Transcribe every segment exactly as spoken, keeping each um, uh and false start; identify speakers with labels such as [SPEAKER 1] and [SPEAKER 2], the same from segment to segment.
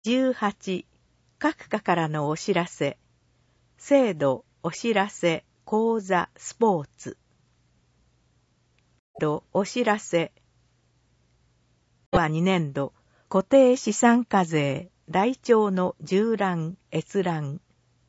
[SPEAKER 1] じゅうはち、各課からのお知らせ。制度、お知らせ、講座、スポーツ。お知らせ。はにねんど、固定資産課税、台帳の縦覧、閲覧。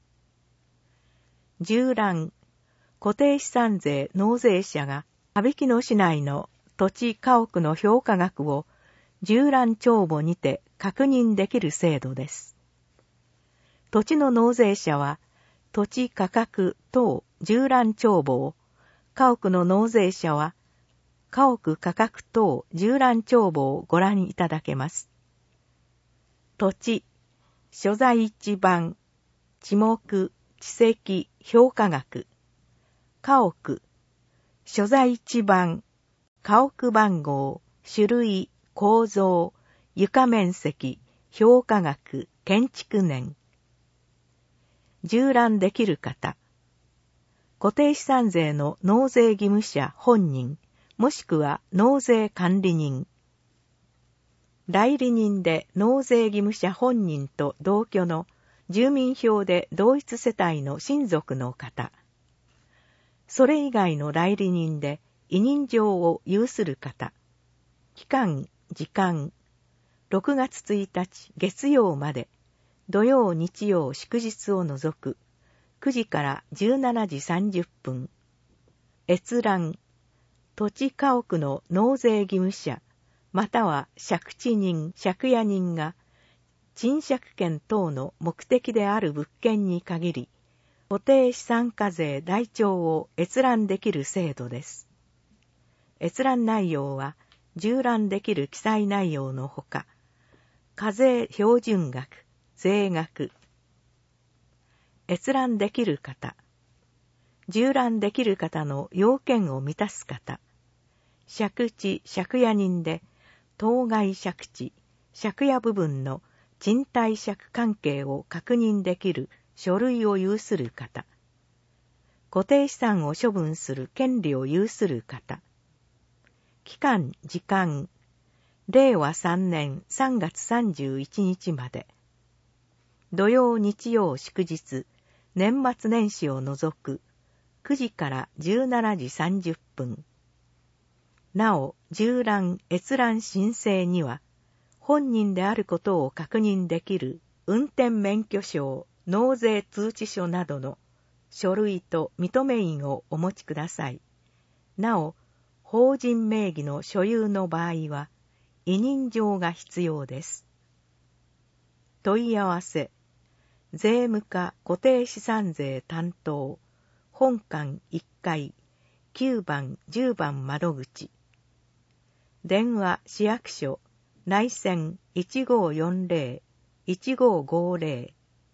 [SPEAKER 1] 縦覧、固定資産税納税者が、羽曳野市内の土地家屋の評価額を縦覧帳簿にて確認できる制度です。土地の納税者は、土地価格等縦覧帳簿を、家屋の納税者は、家屋価格等縦覧帳簿をご覧いただけます。土地、所在地番、地目、地籍、評価額。家屋、所在地番、家屋番号、種類、構造、床面積、評価額、建築年。縦覧できる方。固定資産税の納税義務者本人、もしくは納税管理人。代理人で納税義務者本人と同居の住民票で同一世帯の親族の方。それ以外の代理人で委任状を有する方。期間、時間。ろくがつついたち月曜まで。土曜、日曜、祝日を除く。くじからじゅうしちじさんじゅっぷん。閲覧。土地家屋の納税義務者、または借地人、借家人が、賃借権等の目的である物件に限り、固定資産課税台帳を閲覧できる制度です。閲覧内容は、縦覧できる記載内容のほか、課税標準額、税額。閲覧できる方。縦覧できる方の要件を満たす方。借地、借家人で、当該借地、借家部分の賃貸借関係を確認できる書類を有する方。固定資産を処分する権利を有する方。期間、時間。れいわさんねんさんがつさんじゅういちにちまで。土曜、日曜、祝日、年末年始を除く、くじからじゅうしちじさんじゅっぷん。なお、縦覧、閲覧申請には、本人であることを確認できる運転免許証、納税通知書などの書類と認め印をお持ちください。なお、法人名義の所有の場合は、委任状が必要です。問い合わせ。税務課固定資産税担当、本館いっかい、きゅうばん、じゅうばん窓口。電話市役所、内線いちごーよんぜろ、いちごーごーぜろ。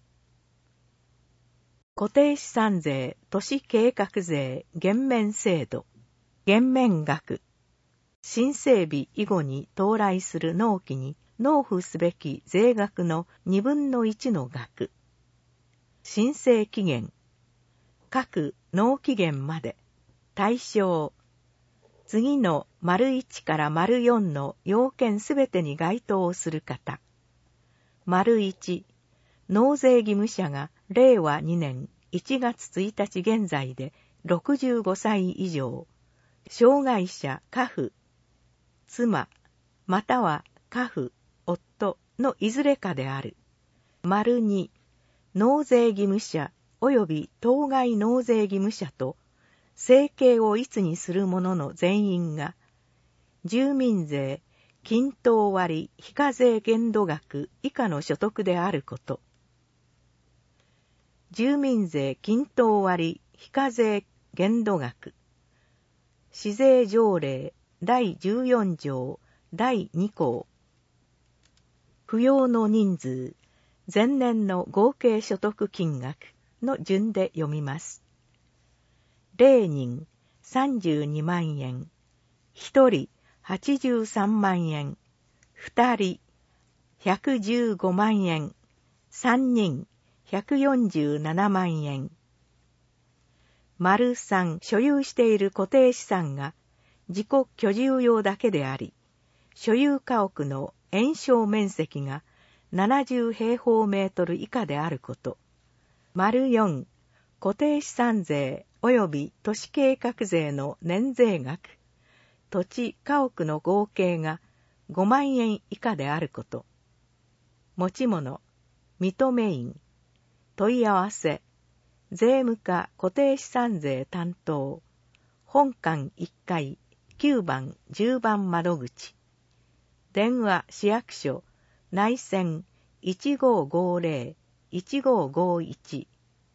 [SPEAKER 1] 固定資産税都市計画税減免制度。減免額。申請日以後に到来する納期に納付すべき税額のにぶんのいちの額。申請期限。各納期限まで。対象。次の丸いちから丸よんの要件すべてに該当する方。丸いち、納税義務者がれいわにねんいちがつついたち現在でろくじゅうごさい以上、障害者家父、妻、または家父、夫のいずれかである。丸に、納税義務者及び当該納税義務者と生計をいつにする者の全員が、住民税、均等割非課税限度額以下の所得であること。住民税均等割非課税限度額。市税条例だいじゅうよんじょうだいにこう。扶養の人数、前年の合計所得金額の順で読みます。れいにんさんじゅうにまんえん、ひとりはちじゅうさんまんえん、ふたりひゃくじゅうごまんえん、さんにんひゃくよんじゅうななまんえん。丸さん、所有している固定資産が自己居住用だけであり、所有家屋の延焼面積がななじゅうへいほうメートル以下であること。丸よん、固定資産税及び都市計画税の年税額、土地家屋の合計がごまんえん以下であること。持ち物、認め印、問い合わせ、税務課固定資産税担当、本館いっかい、きゅうばん、じゅうばん窓口。電話市役所、内線いちごーごーぜろ、いちごーごーいち。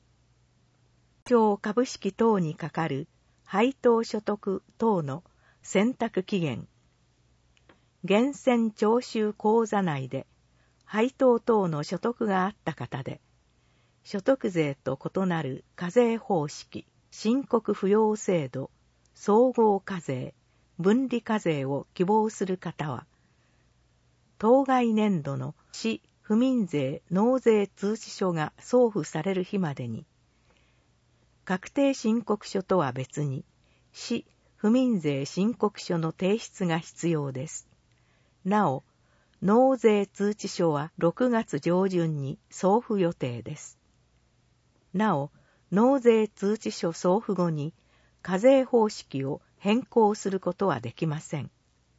[SPEAKER 1] 株式等にかかる配当所得等の選択期限。源泉徴収口座内で配当等の所得があった方で、所得税と異なる課税方式、申告扶養制度、総合課税、分離課税を希望する方は、当該年度の市府民税納税通知書が送付される日までに、確定申告書とは別に、市府民税申告書の提出が必要です。なお、納税通知書はろくがつ上旬に送付予定です。なお、納税通知書送付後に課税方式を変更することはできません。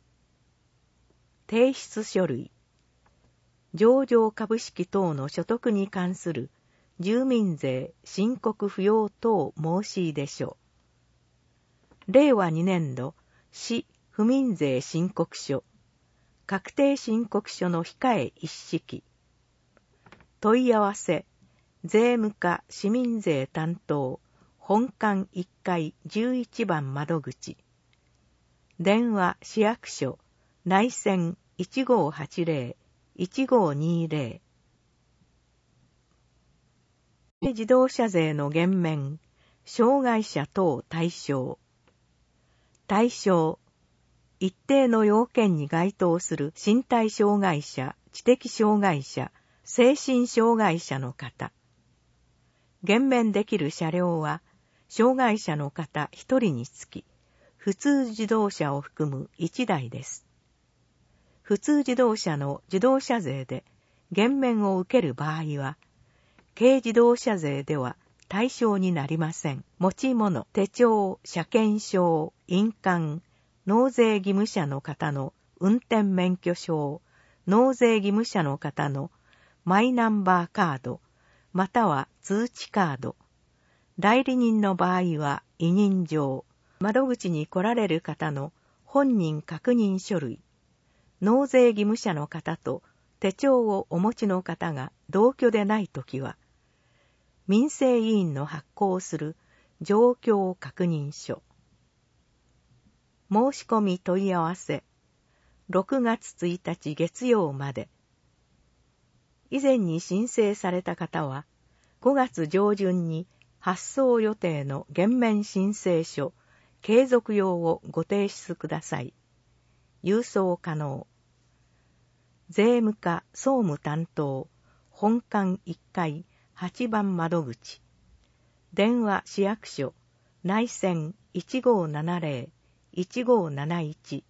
[SPEAKER 1] 提出書類。上場株式等の所得に関する住民税申告不要等申し出書。れいわにねんど市府民税申告書。確定申告書の控え一式。問い合わせ。税務課市民税担当。本館いっかいじゅういちばん窓口。電話市役所。内線いちごーはちぜろ、いちごーにーぜろ。自動車税の減免、障害者等対象。対象、一定の要件に該当する身体障害者、知的障害者、精神障害者の方。減免できる車両は、障害者の方一人につき、普通自動車を含む一台です。普通自動車の自動車税で減免を受ける場合は、軽自動車税では対象になりません。持ち物、手帳、車検証、印鑑、納税義務者の方の運転免許証、納税義務者の方のマイナンバーカード、または通知カード。代理人の場合は委任状、窓口に来られる方の本人確認書類、納税義務者の方と手帳をお持ちの方が同居でないときは、民生委員の発行する状況確認書。申し込み問い合わせ、ろくがつついたち月曜まで。以前に申請された方は、ごがつ上旬に発送予定の減免申請書、継続用をご提出ください。郵送可能。税務課総務担当、本館いっかいはちばん窓口。電話市役所、内線いちごーななぜろ、いちごーなないち。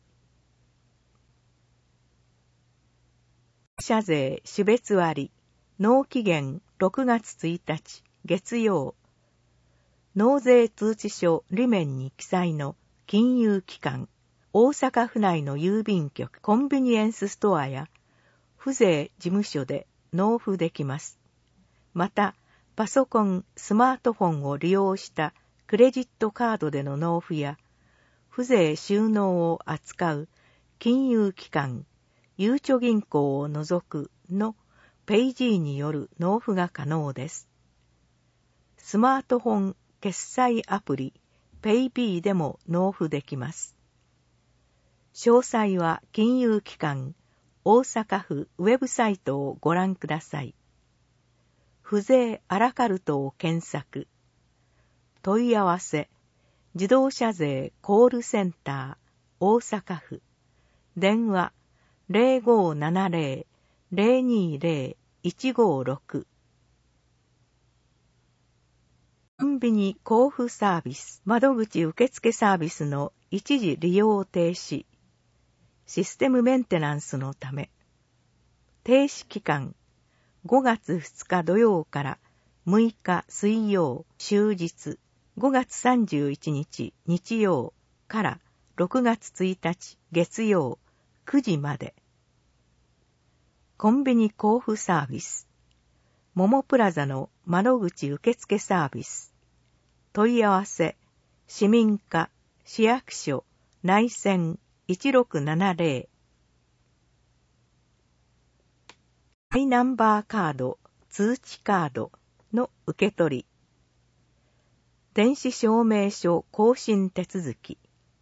[SPEAKER 1] 社税種別割、納期限ろくがつついたち月曜。納税通知書裏面に記載の金融機関、大阪府内の郵便局、コンビニエンスストアや府税事務所で納付できます。また、パソコン、スマートフォンを利用したクレジットカードでの納付や、府税収納を扱う金融機関、ゆうちょ銀行を除くのペイジーによる納付が可能です。スマートフォン決済アプリ、ペイビーでも納付できます。詳細は金融機関、大阪府ウェブサイトをご覧ください。府税アラカルトを検索。問い合わせ、自動車税コールセンター、大阪府。電話、ぜろごーななぜろ、ぜろにーぜろ、いちごーろく。コンビニ交付サービス、窓口受付サービスの一時利用停止。システムメンテナンスのため。停止期間ごがつふつか土曜からむいか水曜終日、ごがつさんじゅういちにち日曜からろくがつついたち月曜くじまで。コンビニ交付サービス。モモプラザの窓口受付サービス。問い合わせ、市民課、市役所、内線いちろくななゼロ。マイナンバーカード、通知カードの受け取り。電子証明書更新手続き。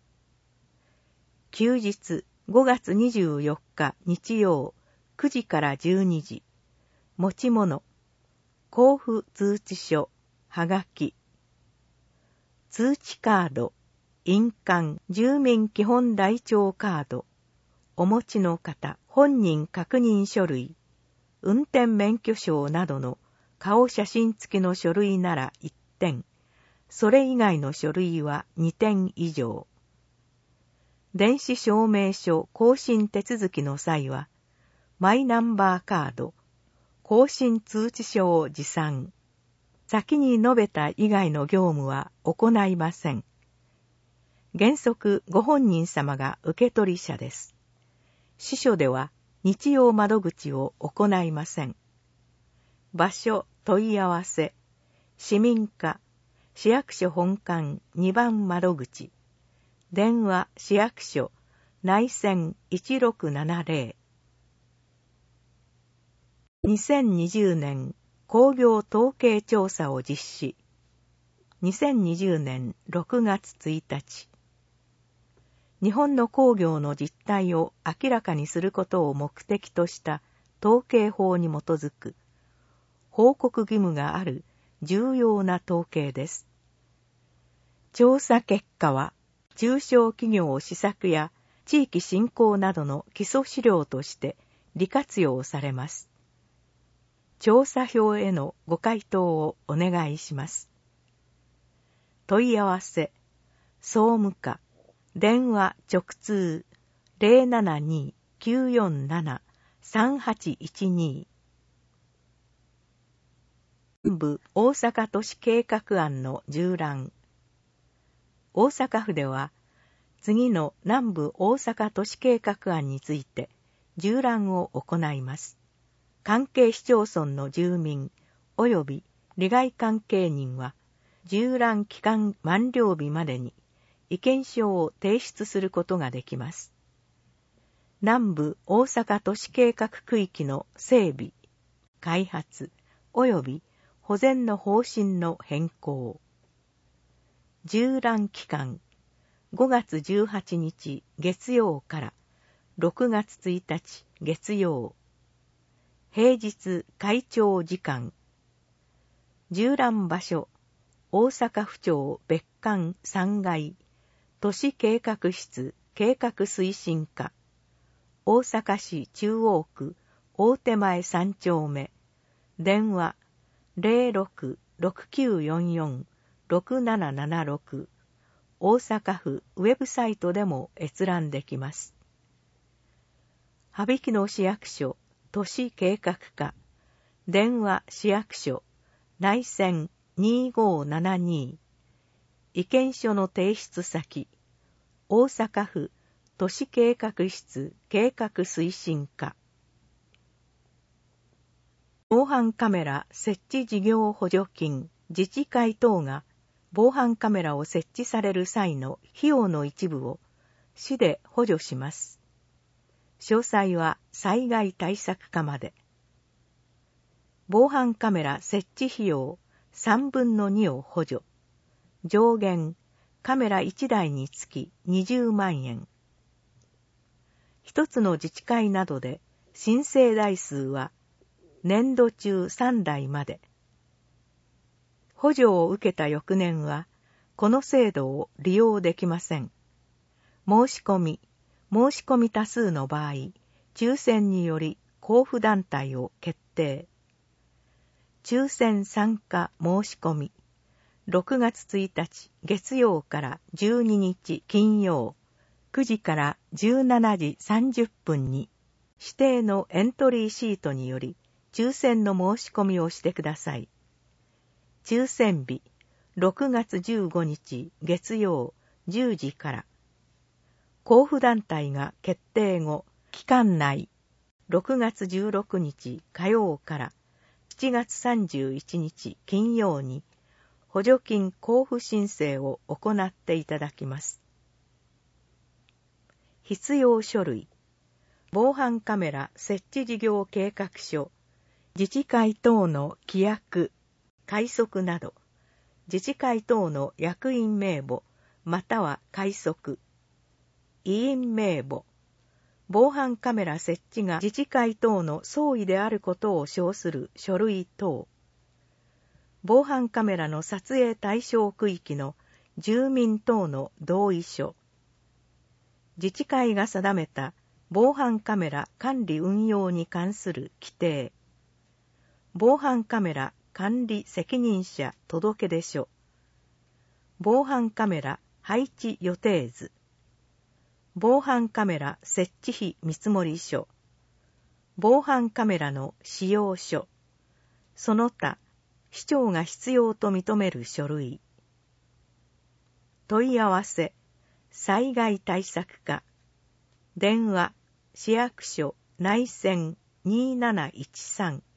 [SPEAKER 1] 休日ごがつにじゅうよっか日曜くじからじゅうにじ。持ち物、交付通知書、はがき。通知カード、印鑑、住民基本台帳カード。お持ちの方、本人確認書類、運転免許証などの顔写真付きの書類ならいってん、それ以外の書類はにてん以上。電子証明書更新手続きの際は、マイナンバーカード、更新通知書を持参。先に述べた以外の業務は行いません。原則ご本人様が受取者です。支所では日曜窓口を行いません。場所問い合わせ、市民課、市役所本館にばん窓口、電話市役所、内線いちろくななゼロ。にせんにじゅうねん工業統計調査を実施。にせんにじゅうねんろくがつついたち。日本の工業の実態を明らかにすることを目的とした統計法に基づく報告義務がある重要な統計です。調査結果は中小企業施策や地域振興などの基礎資料として利活用されます。調査票へのご回答をお願いします。問い合わせ、総務課、電話直通 ゼロななに きゅうよんなな さんはちいちに。南部大阪都市計画案の縦覧。大阪府では次の南部大阪都市計画案について縦覧を行います。関係市町村の住民及び利害関係人は縦覧期間満了日までに意見書を提出することができます。南部大阪都市計画区域の整備、開発及び保全の方針の変更。縦覧期間ごがつじゅうはちにち月曜からろくがつついたち月曜。平日会長時間。縦覧場所大阪府庁別館さんがい都市計画室計画推進課、大阪市中央区大手前さんちょうめ、電話 ゼロろく ろくきゅうよんよん ろくななななろく、大阪府ウェブサイトでも閲覧できます。羽曳野市役所都市計画課、電話市役所内線にごななに、意見書の提出先、大阪府都市計画室計画推進課。防犯カメラ設置事業補助金、自治会等が防犯カメラを設置される際の費用の一部を市で補助します。詳細は災害対策課まで。防犯カメラ設置費用さんぶんのにを補助。上限カメラいちだいにつきにじゅうまんえん。一つの自治会などで申請台数は年度中さんだいまで。補助を受けた翌年はこの制度を利用できません。申し込み、申し込み多数の場合、抽選により交付団体を決定。抽選参加申し込み、ろくがつついたち月曜からじゅうににち金曜、くじからじゅうしちじさんじゅっぷんに指定のエントリーシートにより抽選の申し込みをしてください。抽選日、ろくがつじゅうごにち月曜じゅうじから。交付団体が決定後、期間内、ろくがつじゅうろくにち火曜からしちがつさんじゅういちにち金曜に、補助金交付申請を行っていただきます。必要書類、防犯カメラ設置事業計画書、自治会等の規約、快速など、自治会等の役員名簿、または快速、委員名簿、防犯カメラ設置が自治会等の総意であることを証する書類等、防犯カメラの撮影対象区域の住民等の同意書、自治会が定めた防犯カメラ管理運用に関する規定、防犯カメラ管理責任者届出書、防犯カメラ配置予定図、防犯カメラ設置費見積書、防犯カメラの使用書、その他、市長が必要と認める書類。問い合わせ、災害対策課、電話、市役所内線にーなないちさん。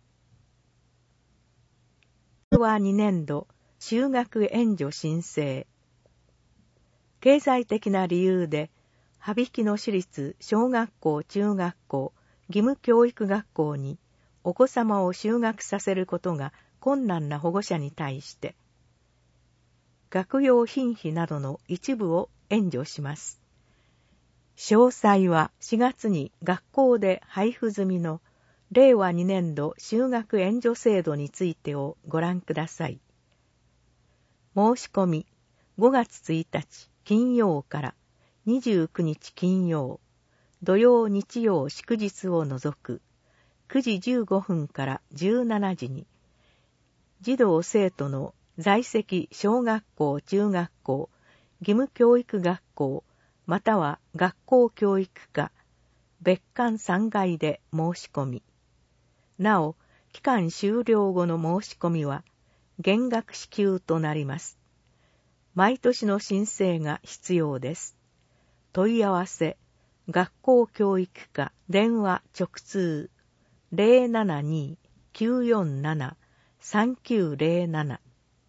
[SPEAKER 1] 令和にねんど、就学援助申請。経済的な理由で、羽曳野市立小学校中学校義務教育学校にお子様を就学させることが困難な保護者に対して、学用品費などの一部を援助します。詳細はしがつに学校で配布済みのれいわにねんど就学援助制度についてをご覧ください。申し込みごがつついたち金曜からにじゅうくにち金曜、土曜日曜祝日を除くくじじゅうごふんからじゅうしちじに、児童生徒の在籍小学校中学校義務教育学校または学校教育課別館さんがいで申し込み、なお期間終了後の申し込みは減額支給となります。毎年の申請が必要です。問い合わせ、学校教育課電話直通 ゼロななに きゅうよんなな さんきゅうゼロなな。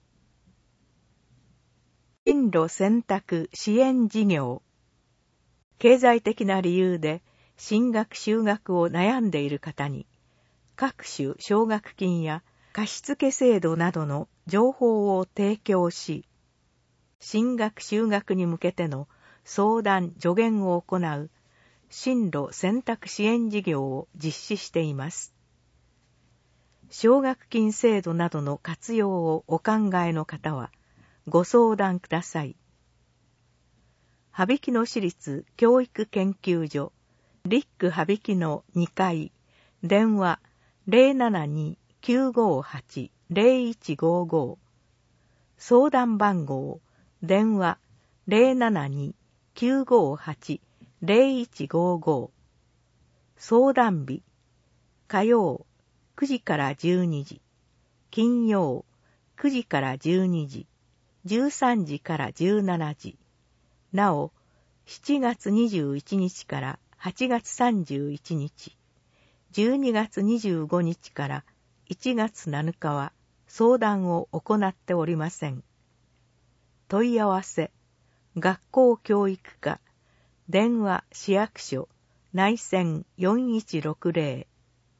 [SPEAKER 1] 進路選択支援事業。経済的な理由で進学就学を悩んでいる方に、各種奨学金や貸付制度などの情報を提供し、進学就学に向けての相談助言を行う進路選択支援事業を実施しています。奨学金制度などの活用をお考えの方はご相談ください。羽曳野市立教育研究所リック羽曳野にかい電話 ゼロななに きゅうごはち ゼロいちごご、相談番号電話 ゼロななに きゅうごはち ゼロいちごご、相談日火曜くじからじゅうにじ、金曜くじからじゅうにじ、じゅうさんじからじゅうしちじ、なおしちがつにじゅういちにちからはちがつさんじゅういちにち、じゅうにがつにじゅうごにちからいちがつなのかは相談を行っておりません。問い合わせ、学校教育課、電話市役所、内線よんいちろくゼロ。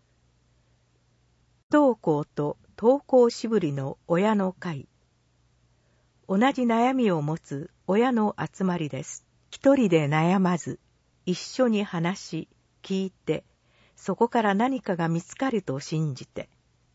[SPEAKER 1] 不登校と登校しぶりの親の会。同じ悩みを持つ親の集まりです。一人で悩まず、一緒に話し、聞いて、そこから何かが見つかると信じて。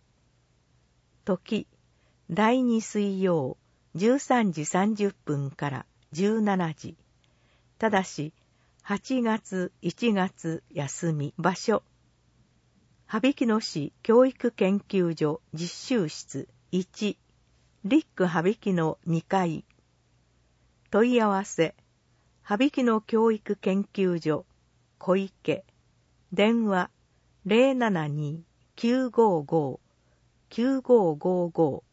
[SPEAKER 1] 時、だいに水曜、じゅうさんじさんじゅっぷんからじゅうしちじ。ただし、はちがつ、いちがつ休み。場所、羽曳野市教育研究所実習室いち、リック羽曳野にかい。問い合わせ、羽曳野教育研究所小池電話 ゼロななにきゅうごご きゅうごごご。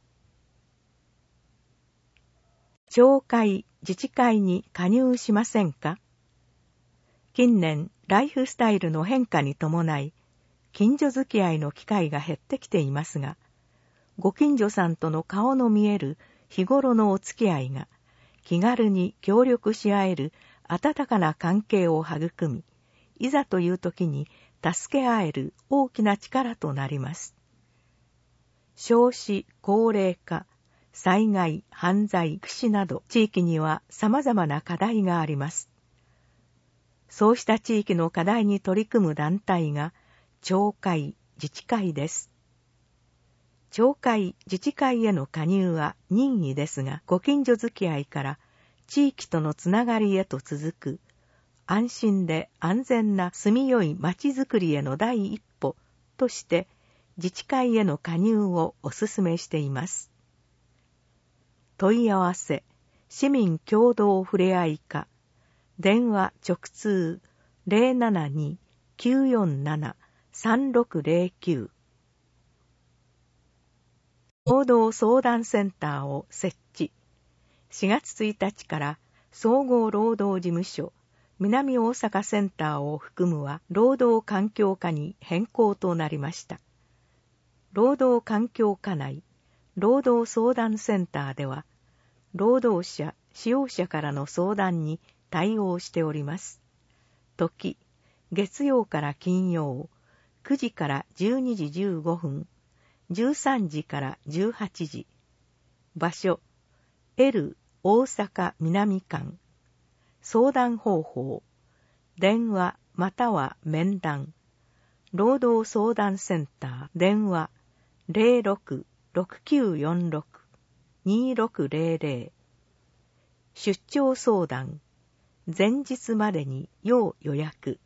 [SPEAKER 1] 町会・自治会に加入しませんか？近年、ライフスタイルの変化に伴い、近所付き合いの機会が減ってきていますが、ご近所さんとの顔の見える日頃のお付き合いが、気軽に協力し合える温かな関係を育み、いざという時に助け合える大きな力となります。少子高齢化、災害、犯罪、福祉など地域には様々な課題があります。そうした地域の課題に取り組む団体が町会・自治会です。町会・自治会への加入は任意ですが、ご近所付き合いから地域とのつながりへと続く安心で安全な住みよいまちづくりへの第一歩として自治会への加入をお勧めしています。問い合わせ、市民共同ふれあい課、電話直通 ゼロななに きゅうよんなな さんろくゼロきゅう。労働相談センターを設置。しがつついたちから総合労働事務所南大阪センターを含むは労働環境課に変更となりました。労働環境課内労働相談センターでは労働者、使用者からの相談に対応しております。時、月曜から金曜、くじからじゅうにじじゅうごふん、じゅうさんじからじゅうはちじ。場所、L 大阪南館。相談方法、電話または面談。労働相談センター、電話 ゼロろく ろくきゅうよんろく にろくゼロゼロ。出張相談、前日までに要予約。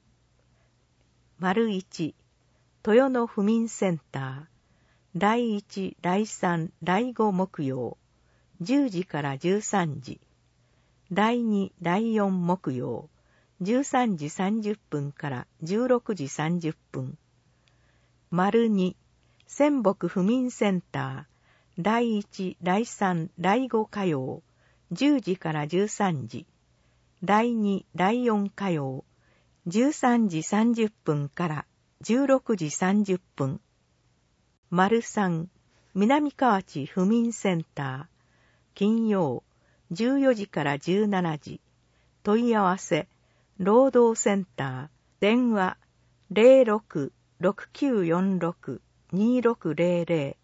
[SPEAKER 1] 丸一、豊野府民センター、だいいち、だいさん、だいご木曜、じゅうじからじゅうさんじ。だいに、だいよん木曜、じゅうさんじさんじゅっぷんからじゅうろくじさんじゅっぷん。丸に、仙北府民センター、だいいち、だいさん、だいご火曜、じゅうじからじゅうさんじ。だいに、だいよん火曜、じゅうさんじさんじゅっぷんからじゅうろくじさんじゅっぷん。丸さん、南河内府民センター、金曜、じゅうよじからじゅうしちじ。問い合わせ、労働センター、電話ゼロろく ろくきゅうよんろく にろくゼロゼ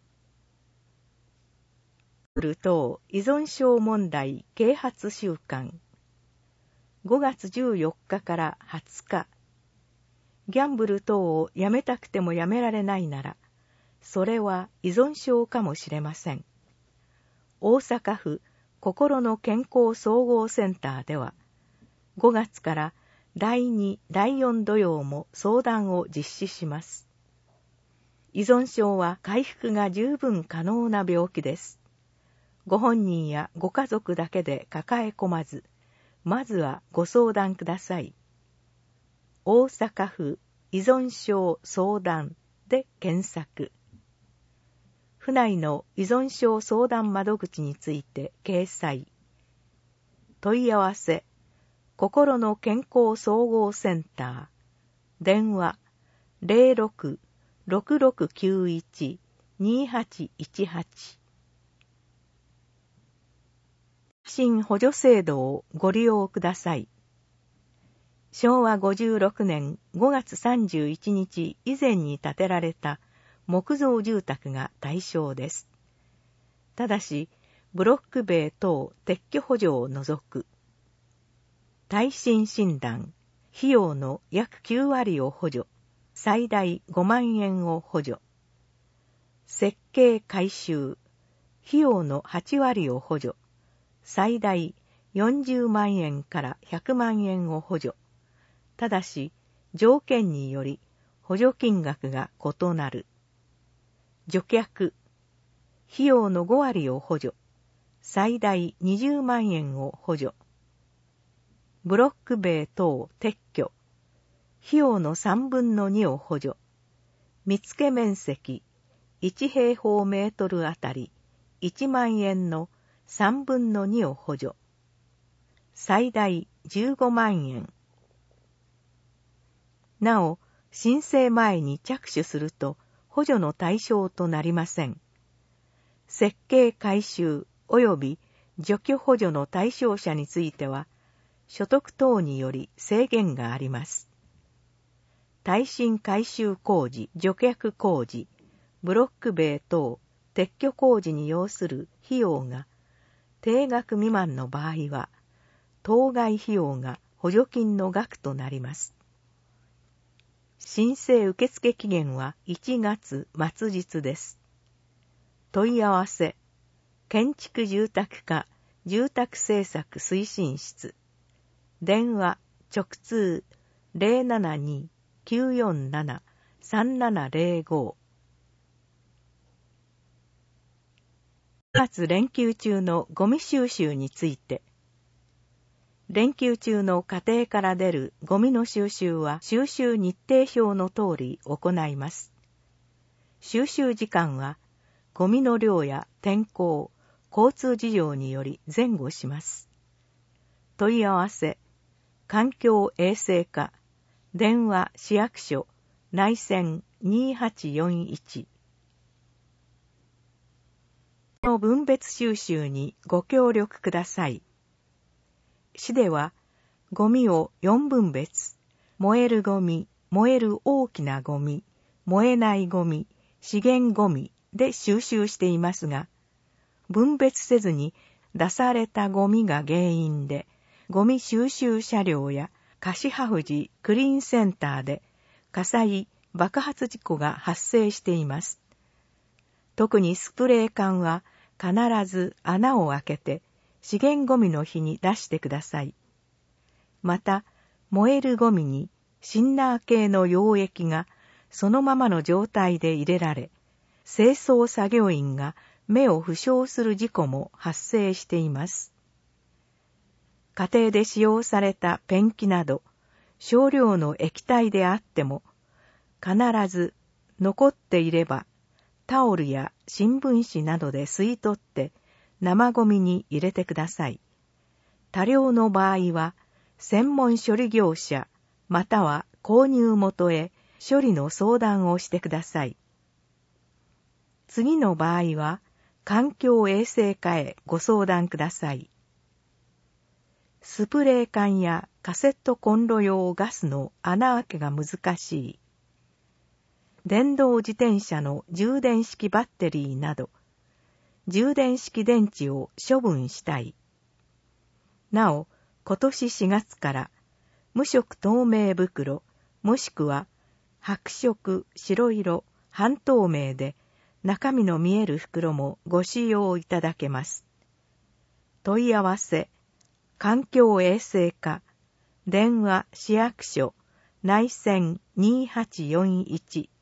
[SPEAKER 1] ロ。等依存症問題啓発週間。ごがつじゅうよっかからはつか。ギャンブル等をやめたくてもやめられないなら、それは依存症かもしれません。大阪府心の健康総合センターでは、ごがつからだいに、だいよん土曜も相談を実施します。依存症は回復が十分可能な病気です。ご本人やご家族だけで抱え込まず、まずはご相談ください。大阪府依存症相談で検索。府内の依存症相談窓口について掲載。問い合わせ、心の健康総合センター、電話ゼロろく ろくろくきゅういち にはちいちはち。新補助制度をご利用ください。しょうわごじゅうろくねんごがつさんじゅういちにち以前に建てられた木造住宅が対象です。ただし、ブロック塀等撤去補助を除く。耐震診断、費用の約きゅうわりを補助、最大ごまんえんを補助。設計改修、費用のはちわりを補助、最大よんじゅうまんえんからひゃくまんえんを補助。ただし、条件により補助金額が異なる。除却、費用のごわりを補助、最大にじゅうまんえんを補助。ブロック塀等撤去、費用のさんぶんのにを補助、 見附面積いち平方メートルあたりいちまんえんのさんぶんのにを補助。最大じゅうごまんえん。なお、申請前に着手すると補助の対象となりません。設計改修及び除去補助の対象者については、所得等により制限があります。耐震改修工事、除却工事、ブロック塀等、撤去工事に要する費用が定額未満の場合は、当該費用が補助金の額となります。申請受付期限はいちがつ末日です。問い合わせ、建築住宅課住宅政策推進室。電話、直通 ゼロななに きゅうよんなな さんななゼロご。くがつ連休中のゴミ収集について、連休中の家庭から出るゴミの収集は収集日程表の通り行います。収集時間はゴミの量や天候、交通事情により前後します。問い合わせ、環境衛生課、電話市役所、内線にはちよんいち。の分別収集にご協力ください。市では、ゴミをよんぶん別、燃えるゴミ、燃える大きなゴミ、燃えないゴミ、資源ゴミで収集していますが、分別せずに出されたゴミが原因で、ゴミ収集車両や樫葉富クリーンセンターで火災、爆発事故が発生しています。特にスプレー缶は必ず穴を開けて資源ゴミの日に出してください。また、燃えるゴミにシンナー系の溶液がそのままの状態で入れられ、清掃作業員が目を負傷する事故も発生しています。家庭で使用されたペンキなど少量の液体であっても、必ず残っていればタオルや新聞紙などで吸い取って生ゴミに入れてください。多量の場合は専門処理業者または購入元へ処理の相談をしてください。次の場合は環境衛生課へご相談ください。スプレー缶やカセットコンロ用ガスの穴開けが難しい。電動自転車の充電式バッテリーなど、充電式電池を処分したい。なお、今年しがつから無色透明袋、もしくは白色、白色、半透明で中身の見える袋もご使用いただけます。問い合わせ、環境衛生課、電話市役所、内線にはちよんいち。